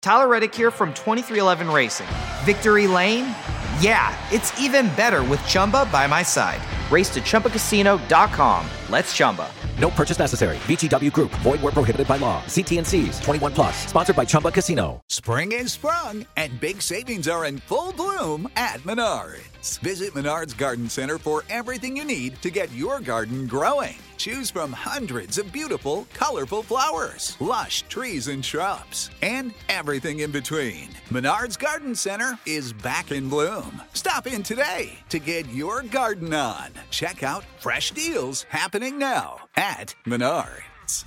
Tyler Reddick here from 2311 Racing. Victory Lane? Yeah, it's even better with Chumba by my side. Race to ChumbaCasino.com. Let's Chumba. No purchase necessary. VGW Group. Void where prohibited by law. See T&Cs. 21 plus. Sponsored by Chumba Casino. Spring is sprung, and big savings are in full bloom at Menards. Visit Menards Garden Center for everything you need to get your garden growing. Choose from hundreds of beautiful, colorful flowers, lush trees and shrubs, and everything in between. Menards Garden Center is back in bloom. Stop in today to get your garden on. Check out fresh deals happening now at Menards.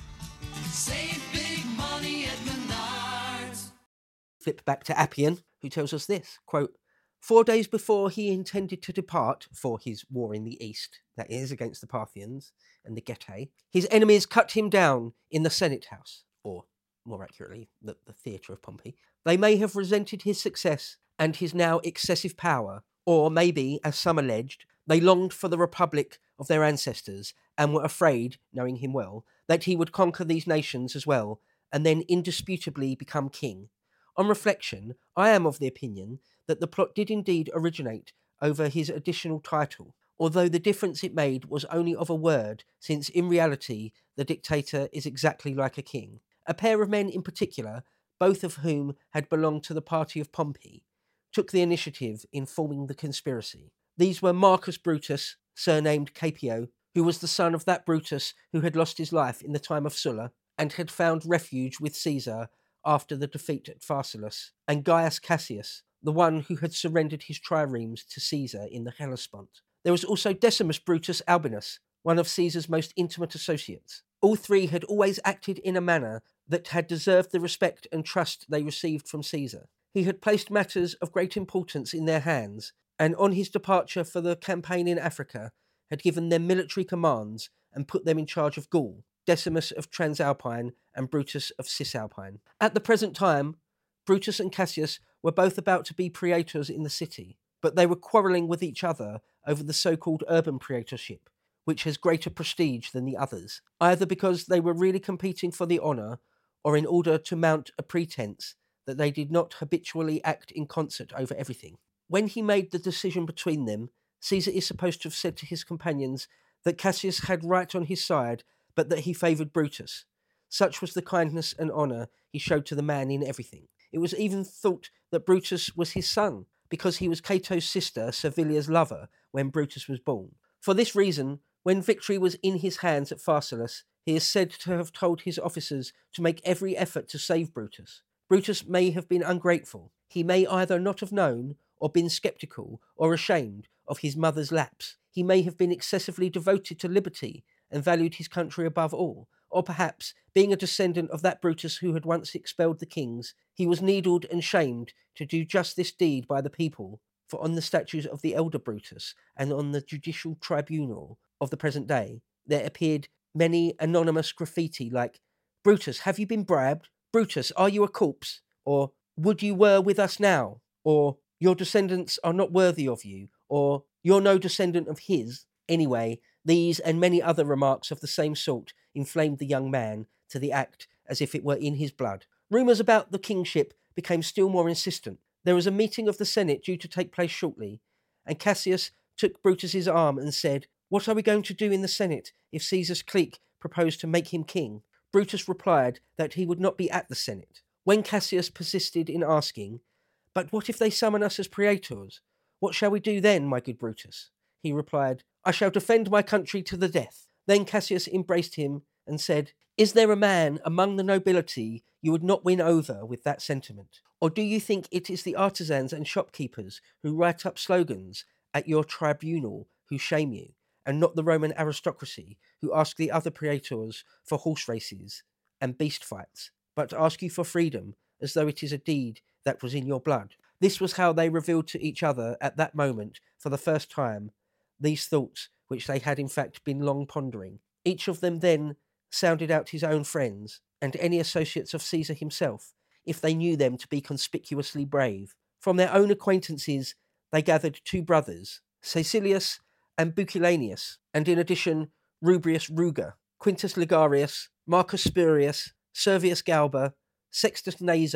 Save big money at Menards. Flip back to Appian, who tells us this, quote, 4 days before he intended to depart for his war in the east, that is, against the Parthians and the Getae, his enemies cut him down in the Senate House, or more accurately, the theatre of Pompey. They may have resented his success and his now excessive power, or maybe, as some alleged, they longed for the republic of their ancestors and were afraid, knowing him well, that he would conquer these nations as well and then indisputably become king. On reflection, I am of the opinion that the plot did indeed originate over his additional title, although the difference it made was only of a word, since in reality the dictator is exactly like a king. A pair of men in particular, both of whom had belonged to the party of Pompey, took the initiative in forming the conspiracy. These were Marcus Brutus, surnamed Caepio, who was the son of that Brutus who had lost his life in the time of Sulla and had found refuge with Caesar after the defeat at Pharsalus, and Gaius Cassius, the one who had surrendered his triremes to Caesar in the Hellespont. There was also Decimus Brutus Albinus, one of Caesar's most intimate associates. All three had always acted in a manner that had deserved the respect and trust they received from Caesar. He had placed matters of great importance in their hands, and on his departure for the campaign in Africa, had given them military commands and put them in charge of Gaul, Decimus of Transalpine and Brutus of Cisalpine. At the present time, Brutus and Cassius were both about to be praetors in the city, but they were quarrelling with each other over the so-called urban praetorship, which has greater prestige than the others, either because they were really competing for the honour or in order to mount a pretense that they did not habitually act in concert over everything. When he made the decision between them, Caesar is supposed to have said to his companions that Cassius had right on his side, but that he favoured Brutus. Such was the kindness and honour he showed to the man in everything. It was even thought that Brutus was his son, because he was Cato's sister, Servilia's lover, when Brutus was born. For this reason, when victory was in his hands at Pharsalus, he is said to have told his officers to make every effort to save Brutus. Brutus may have been ungrateful. He may either not have known, or been sceptical, or ashamed of his mother's lapse. He may have been excessively devoted to liberty and valued his country above all. Or perhaps, being a descendant of that Brutus who had once expelled the kings, he was needled and shamed to do just this deed by the people, for on the statues of the elder Brutus and on the judicial tribunal of the present day, there appeared many anonymous graffiti like, "Brutus, have you been bribed? Brutus, are you a corpse?" Or, "Would you were with us now?" Or, "Your descendants are not worthy of you," or, "You're no descendant of his." Anyway, these and many other remarks of the same sort inflamed the young man to the act as if it were in his blood. Rumours about the kingship became still more insistent. There was a meeting of the Senate due to take place shortly, and Cassius took Brutus's arm and said, "What are we going to do in the Senate if Caesar's clique proposed to make him king?" Brutus replied that he would not be at the Senate. When Cassius persisted in asking, "But what if they summon us as praetors? What shall we do then, my good Brutus?" he replied, "I shall defend my country to the death." Then Cassius embraced him and said, "Is there a man among the nobility you would not win over with that sentiment? Or do you think it is the artisans and shopkeepers who write up slogans at your tribunal who shame you, and not the Roman aristocracy who ask the other praetors for horse races and beast fights, but ask you for freedom as though it is a deed that was in your blood?" This was how they revealed to each other at that moment, for the first time, these thoughts which they had in fact been long pondering. Each of them then sounded out his own friends, and any associates of Caesar himself, if they knew them to be conspicuously brave. From their own acquaintances they gathered two brothers, Caecilius and Bucilanius, and in addition Rubrius Ruga, Quintus Ligarius, Marcus Spurius, Servius Galba, Sextus Naso,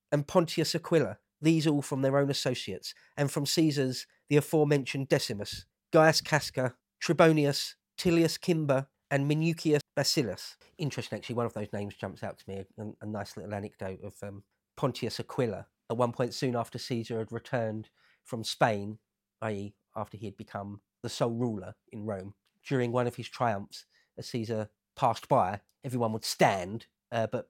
and Pontius Aquila, these all from their own associates, and from Caesar's the aforementioned Decimus, Gaius Casca, Trebonius, Tilius Cimber, and Minucius Bacillus. Interesting, actually, one of those names jumps out to me, a nice little anecdote of Pontius Aquila. At one point, soon after Caesar had returned from Spain, i.e. after he had become the sole ruler in Rome, during one of his triumphs, as Caesar passed by, everyone would stand, but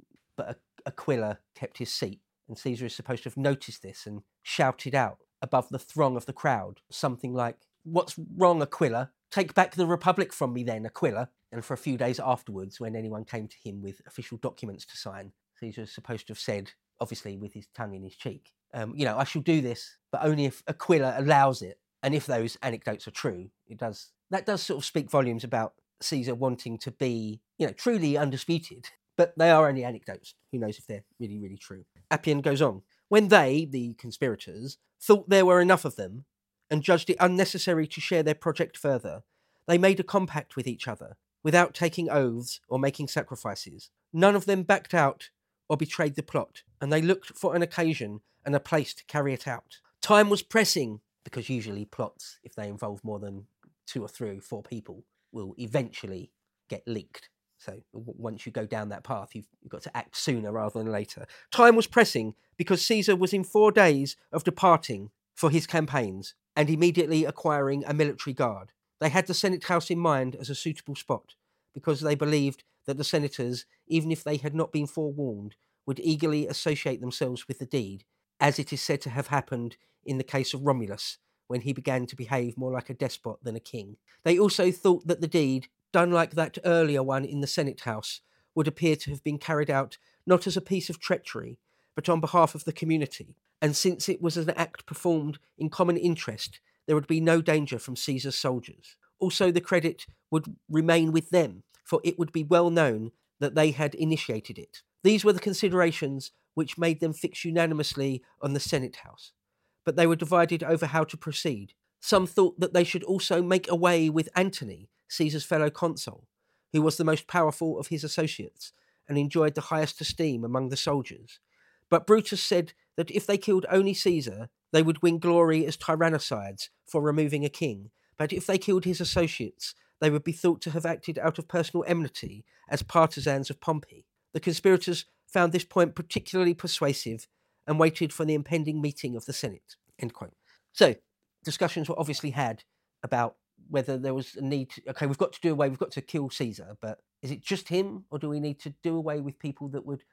Aquila kept his seat, and Caesar is supposed to have noticed this and shouted out above the throng of the crowd something like, "What's wrong, Aquila? Take back the Republic from me then, Aquila." And for a few days afterwards, when anyone came to him with official documents to sign, Caesar is supposed to have said, obviously with his tongue in his cheek, I shall do this, but only if Aquila allows it. And if those anecdotes are true, that does sort of speak volumes about Caesar wanting to be, truly undisputed. But they are only anecdotes. Who knows if they're really, really true. Appian goes on. When they, the conspirators, thought there were enough of them and judged it unnecessary to share their project further, they made a compact with each other, without taking oaths or making sacrifices. None of them backed out or betrayed the plot, and they looked for an occasion and a place to carry it out. Time was pressing, because usually plots, if they involve more than 2 or 3 or 4 people, will eventually get leaked. So once you go down that path, you've got to act sooner rather than later. Time was pressing because Caesar was in 4 days of departing for his campaigns and immediately acquiring a military guard. They had the Senate House in mind as a suitable spot because they believed that the senators, even if they had not been forewarned, would eagerly associate themselves with the deed, as it is said to have happened in the case of Romulus, when he began to behave more like a despot than a king. They also thought that the deed, done like that earlier one in the Senate House, would appear to have been carried out not as a piece of treachery, but on behalf of the community, and since it was an act performed in common interest, there would be no danger from Caesar's soldiers. Also, the credit would remain with them, for it would be well known that they had initiated it. These were the considerations which made them fix unanimously on the Senate House, but they were divided over how to proceed. Some thought that they should also make away with Antony, Caesar's fellow consul, who was the most powerful of his associates and enjoyed the highest esteem among the soldiers. But Brutus said that if they killed only Caesar, they would win glory as tyrannicides for removing a king, but if they killed his associates, they would be thought to have acted out of personal enmity as partisans of Pompey. The conspirators found this point particularly persuasive and waited for the impending meeting of the Senate. End quote. So, discussions were obviously had about whether there was a need to, we've got to kill Caesar, but is it just him, or do we need to do away with people that would,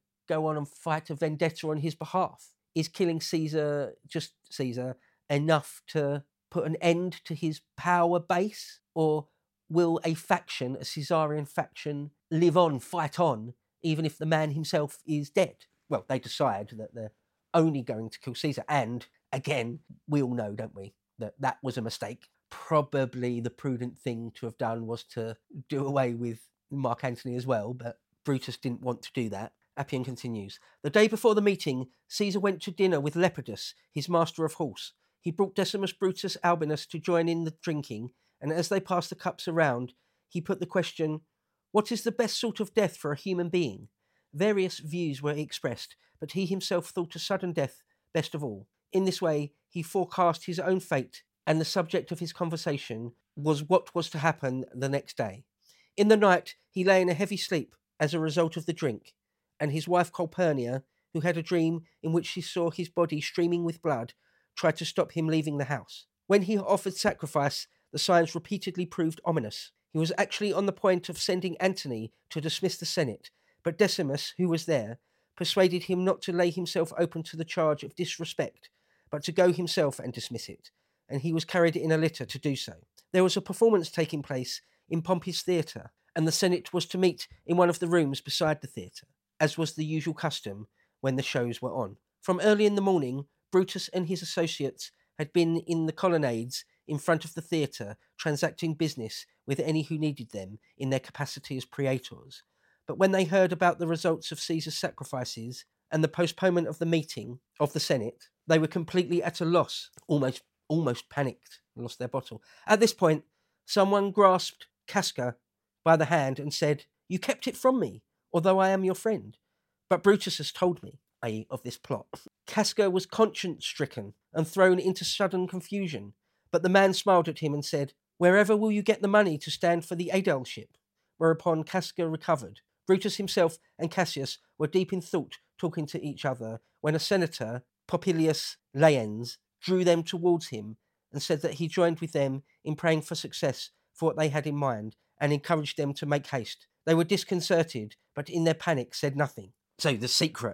go on and fight a vendetta on his behalf? Is killing Caesar, just Caesar, enough to put an end to his power base? Or will a faction, a Caesarian faction, live on, fight on, even if the man himself is dead? Well, they decide that they're only going to kill Caesar. And again, we all know, don't we, that was a mistake. Probably the prudent thing to have done was to do away with Mark Antony as well, but Brutus didn't want to do that. Appian continues. The day before the meeting, Caesar went to dinner with Lepidus, his master of horse. He brought Decimus Brutus Albinus to join in the drinking, and as they passed the cups around, he put the question, "What is the best sort of death for a human being?" Various views were expressed, but he himself thought a sudden death best of all. In this way, he forecast his own fate, and the subject of his conversation was what was to happen the next day. In the night, he lay in a heavy sleep as a result of the drink, and his wife Calpurnia, who had a dream in which she saw his body streaming with blood, tried to stop him leaving the house. When he offered sacrifice, the signs repeatedly proved ominous. He was actually on the point of sending Antony to dismiss the Senate, but Decimus, who was there, persuaded him not to lay himself open to the charge of disrespect, but to go himself and dismiss it, and he was carried in a litter to do so. There was a performance taking place in Pompey's theatre, and the Senate was to meet in one of the rooms beside the theatre, as was the usual custom when the shows were on. From early in the morning, Brutus and his associates had been in the colonnades in front of the theatre, transacting business with any who needed them in their capacity as praetors. But when they heard about the results of Caesar's sacrifices and the postponement of the meeting of the Senate, they were completely at a loss, almost panicked, and lost their bottle. At this point, someone grasped Casca by the hand and said, "You kept it from me, although I am your friend. But Brutus has told me." i.e. of this plot. Casca was conscience-stricken and thrown into sudden confusion, but the man smiled at him and said, "Wherever will you get the money to stand for the aedileship?" Whereupon Casca recovered. Brutus himself and Cassius were deep in thought, talking to each other, when a senator, Popilius Laens, drew them towards him and said that he joined with them in praying for success for what they had in mind and encouraged them to make haste. They were disconcerted, but in their panic said nothing. So the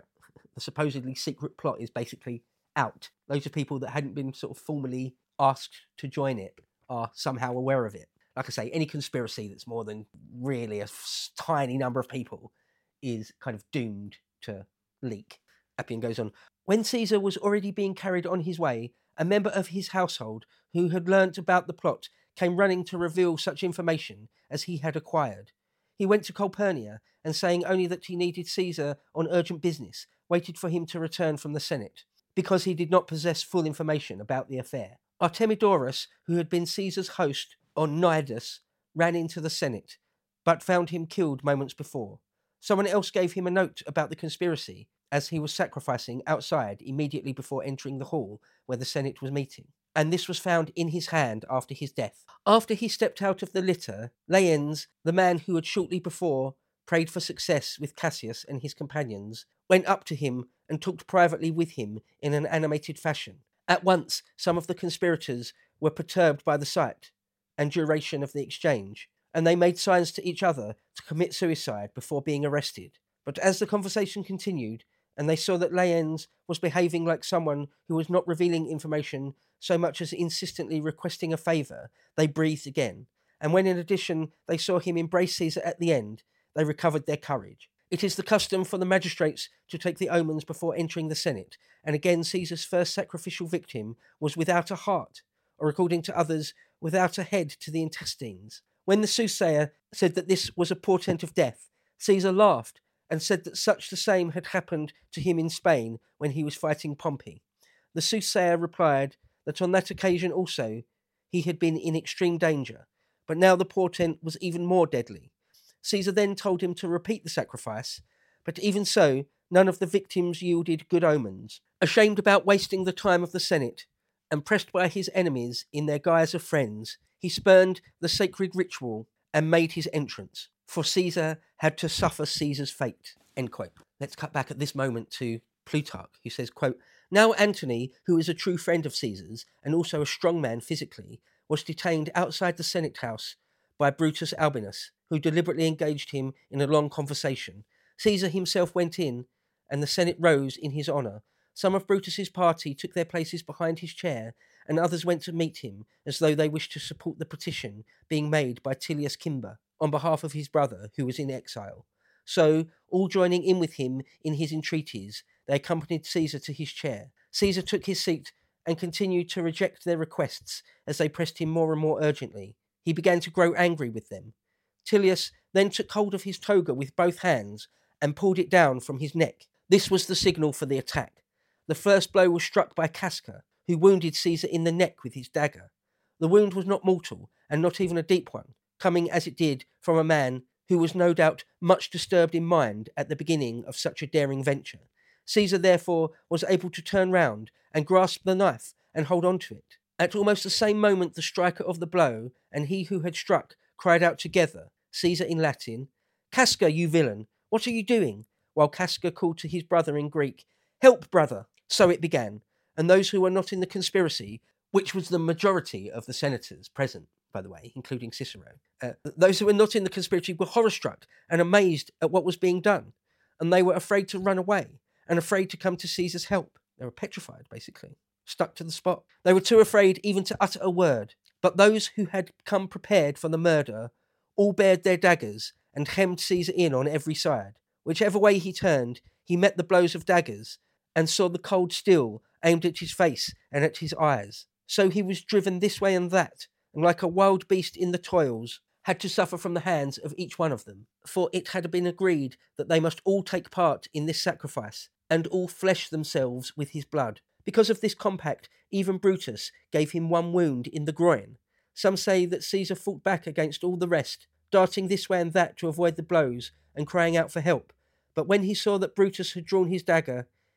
supposedly secret plot is basically out. Loads of people that hadn't been sort of formally asked to join it are somehow aware of it. Like I say, any conspiracy that's more than really a tiny number of people is kind of doomed to leak. Appian goes on, when Caesar was already being carried on his way, a member of his household who had learnt about the plot came running to reveal such information as he had acquired. He went to Calpurnia and, saying only that he needed Caesar on urgent business, waited for him to return from the Senate, because he did not possess full information about the affair. Artemidorus, who had been Caesar's host on Cnidus, ran into the Senate, but found him killed moments before. Someone else gave him a note about the conspiracy, as he was sacrificing outside immediately before entering the hall where the Senate was meeting, and this was found in his hand after his death. After he stepped out of the litter, Laens, the man who had shortly before prayed for success with Cassius and his companions, went up to him and talked privately with him in an animated fashion. At once, some of the conspirators were perturbed by the sight and duration of the exchange, and they made signs to each other to commit suicide before being arrested. But as the conversation continued, and they saw that Laens was behaving like someone who was not revealing information so much as insistently requesting a favour, they breathed again, and when in addition they saw him embrace Caesar at the end, they recovered their courage. It is the custom for the magistrates to take the omens before entering the Senate, and again Caesar's first sacrificial victim was without a heart, or according to others, without a head to the intestines. When the soothsayer said that this was a portent of death, Caesar laughed and said that such the same had happened to him in Spain when he was fighting Pompey. The soothsayer replied that on that occasion also he had been in extreme danger, but now the portent was even more deadly. Caesar then told him to repeat the sacrifice, but even so, none of the victims yielded good omens. Ashamed about wasting the time of the Senate, and pressed by his enemies in their guise of friends, he spurned the sacred ritual and made his entrance, for Caesar had to suffer Caesar's fate. End quote. Let's cut back at this moment to Plutarch, who says, quote, now Antony, who is a true friend of Caesar's, and also a strong man physically, was detained outside the Senate house by Brutus Albinus, who deliberately engaged him in a long conversation. Caesar himself went in, and the Senate rose in his honour. Some of Brutus's party took their places behind his chair, and others went to meet him, as though they wished to support the petition being made by Tillius Cimber on behalf of his brother, who was in exile. So, all joining in with him in his entreaties, they accompanied Caesar to his chair. Caesar took his seat and continued to reject their requests as they pressed him more and more urgently. He began to grow angry with them. Tillius then took hold of his toga with both hands and pulled it down from his neck. This was the signal for the attack. The first blow was struck by Casca, who wounded Caesar in the neck with his dagger. The wound was not mortal, and not even a deep one, coming as it did from a man who was no doubt much disturbed in mind at the beginning of such a daring venture. Caesar therefore was able to turn round and grasp the knife and hold on to it. At almost the same moment the striker of the blow and he who had struck cried out together, Caesar in Latin, Casca, you villain, what are you doing? While Casca called to his brother in Greek, help, brother! So it began, and those who were not in the conspiracy, which was the majority of the senators present, by the way, including Cicero, those who were not in the conspiracy were horror-struck and amazed at what was being done, and they were afraid to run away and afraid to come to Caesar's help. They were petrified, basically, stuck to the spot. They were too afraid even to utter a word, but those who had come prepared for the murder all bared their daggers and hemmed Caesar in on every side. Whichever way he turned, he met the blows of daggers and saw the cold steel aimed at his face and at his eyes. So he was driven this way and that, and like a wild beast in the toils, had to suffer from the hands of each one of them. For it had been agreed that they must all take part in this sacrifice, and all flesh themselves with his blood. Because of this compact, even Brutus gave him one wound in the groin. Some say that Caesar fought back against all the rest, darting this way and that to avoid the blows and crying out for help. But when he saw that Brutus had drawn his dagger,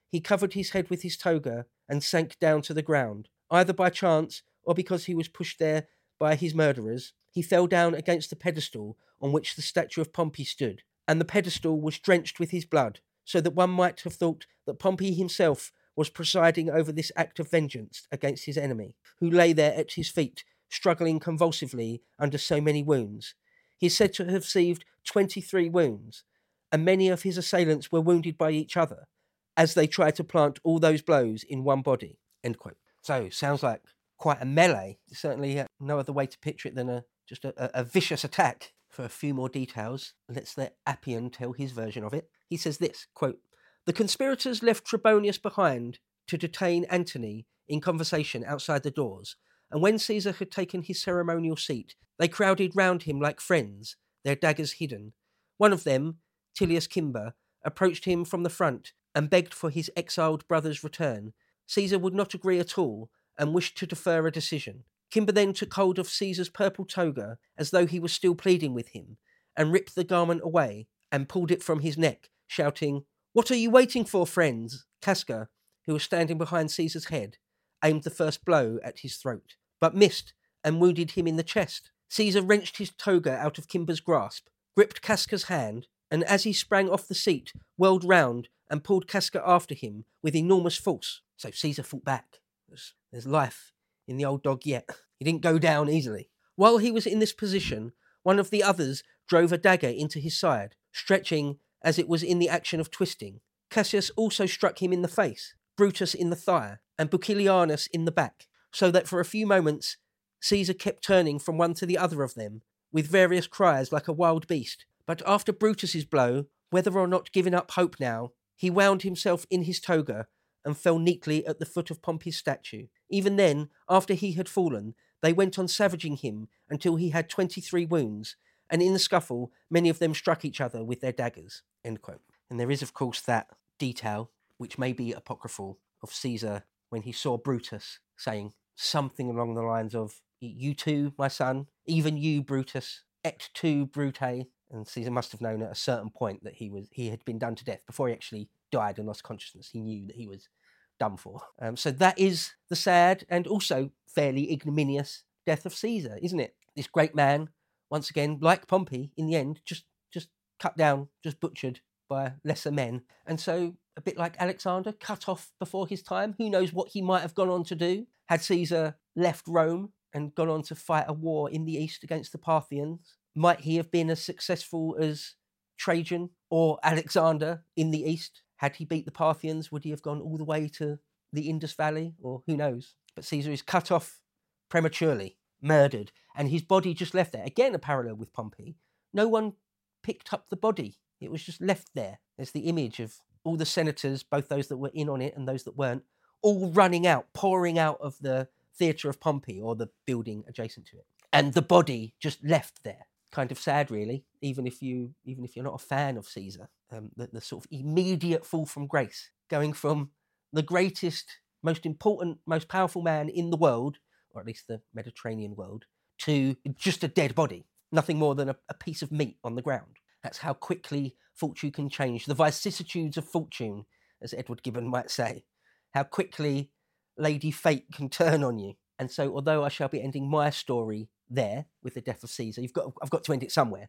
he covered his head with his toga and sank down to the ground. Either by chance or because he was pushed there by his murderers, he fell down against the pedestal on which the statue of Pompey stood, and the pedestal was drenched with his blood, so that one might have thought that Pompey himself was presiding over this act of vengeance against his enemy, who lay there at his feet, struggling convulsively under so many wounds. He is said to have received 23 wounds, and many of his assailants were wounded by each other, as they tried to plant all those blows in one body. End quote. So, sounds like quite a melee. Certainly no other way to picture it than just a vicious attack. For a few more details, let's let Appian tell his version of it. He says this, quote, "The conspirators left Trebonius behind to detain Antony in conversation outside the doors, and when Caesar had taken his ceremonial seat, they crowded round him like friends, their daggers hidden. One of them, Tillius Cimber, approached him from the front and begged for his exiled brother's return. Caesar would not agree at all and wished to defer a decision. Cimber then took hold of Caesar's purple toga as though he was still pleading with him, and ripped the garment away and pulled it from his neck, shouting, 'What are you waiting for, friends?' Casca, who was standing behind Caesar's head, aimed the first blow at his throat, but missed and wounded him in the chest. Caesar wrenched his toga out of Cimber's grasp, gripped Casca's hand, and as he sprang off the seat, whirled round and pulled Casca after him with enormous force. So Caesar fought back. There's life in the old dog yet. He didn't go down easily. While he was in this position, one of the others drove a dagger into his side, stretching as it was in the action of twisting. Cassius also struck him in the face, Brutus in the thigh, and Bucilianus in the back, so that for a few moments Caesar kept turning from one to the other of them, with various cries like a wild beast. But after Brutus's blow, whether or not giving up hope now, he wound himself in his toga and fell neatly at the foot of Pompey's statue. Even then, after he had fallen, they went on savaging him until he had 23 wounds, and in the scuffle, many of them struck each other with their daggers." End quote. And there is, of course, that detail, which may be apocryphal, of Caesar when he saw Brutus saying something along the lines of, "You too, my son, even you, Brutus, et tu, Brute." And Caesar must have known at a certain point that he had been done to death. Before he actually died and lost consciousness, he knew that he was done for. So that is the sad and also fairly ignominious death of Caesar, isn't it? This great man, once again, like Pompey, in the end, just cut down, just butchered by lesser men. And so, a bit like Alexander, cut off before his time. Who knows what he might have gone on to do? Had Caesar left Rome and gone on to fight a war in the east against the Parthians, might he have been as successful as Trajan or Alexander in the east? Had he beat the Parthians, would he have gone all the way to the Indus Valley? Or who knows? But Caesar is cut off prematurely, murdered, and his body just left there. Again, a parallel with Pompey. No one picked up the body. It was just left there. There's the image of all the senators, both those that were in on it and those that weren't, all running out, pouring out of the theatre of Pompey or the building adjacent to it. And the body just left there. Kind of sad, really, even if you're not a fan of Caesar. The sort of immediate fall from grace, going from the greatest, most important, most powerful man in the world, or at least the Mediterranean world, to just a dead body, nothing more than a piece of meat on the ground. That's how quickly fortune can change. The vicissitudes of fortune, as Edward Gibbon might say. How quickly Lady Fate can turn on you. And so, although I shall be ending my story there with the death of Caesar, I've got to end it somewhere.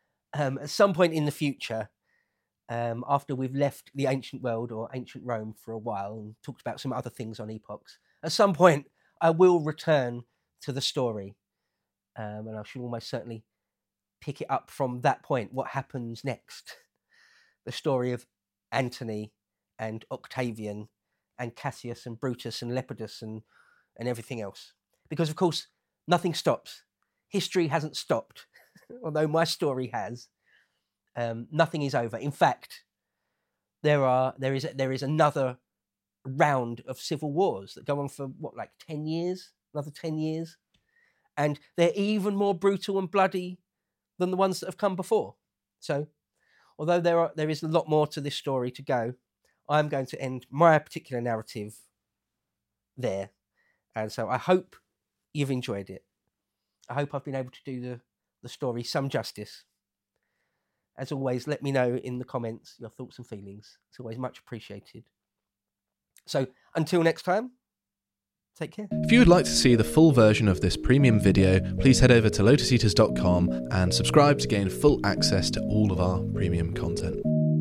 At some point in the future, after we've left the ancient world or ancient Rome for a while and talked about some other things on epochs, at some point I will return to the story, and I should almost certainly pick it up from that point. What happens next? The story of Antony and Octavian and Cassius and Brutus and Lepidus and everything else. Because, of course, nothing stops. History hasn't stopped, although my story has. Nothing is over. In fact, there is another round of civil wars that go on for, 10 years? Another 10 years? And they're even more brutal and bloody than the ones that have come before. So, although there is a lot more to this story to go, I'm going to end my particular narrative there. And so I hope you've enjoyed it. I hope I've been able to do the story some justice. As always, let me know in the comments your thoughts and feelings. It's always much appreciated. So until next time, take care. If you would like to see the full version of this premium video, please head over to lotuseaters.com and subscribe to gain full access to all of our premium content.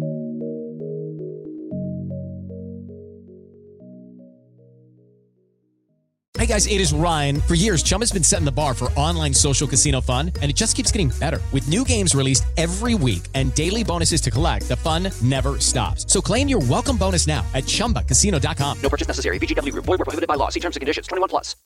Hey guys, it is Ryan. For years, Chumba's been setting the bar for online social casino fun, and it just keeps getting better. With new games released every week and daily bonuses to collect, the fun never stops. So claim your welcome bonus now at ChumbaCasino.com. No purchase necessary. VGW Group. Void where prohibited by law. See terms and conditions. 21 plus.